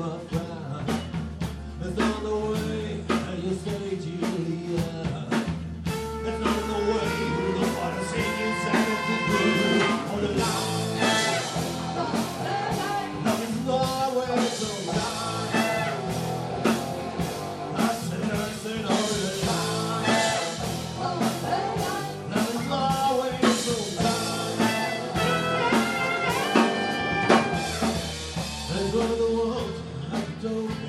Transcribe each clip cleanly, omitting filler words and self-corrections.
my friend. It's not the way that you say, Julia. It's not the way you don't want to say you said it to do. All the line. Love is not where so blind. I said, all the line. Love is not where so blind. That's one of the words I told me.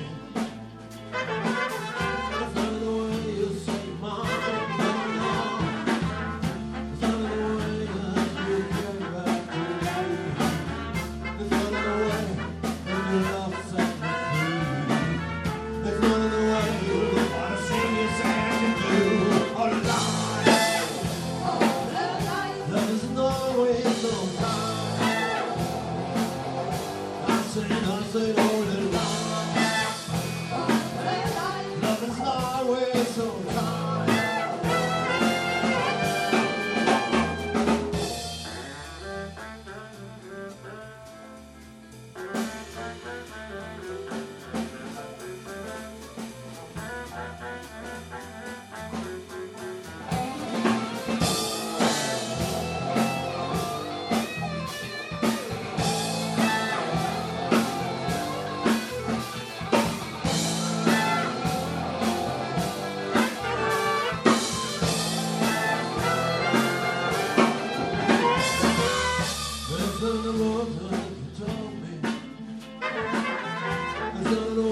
I said all the line. Love is not always so kind. The words that you told me,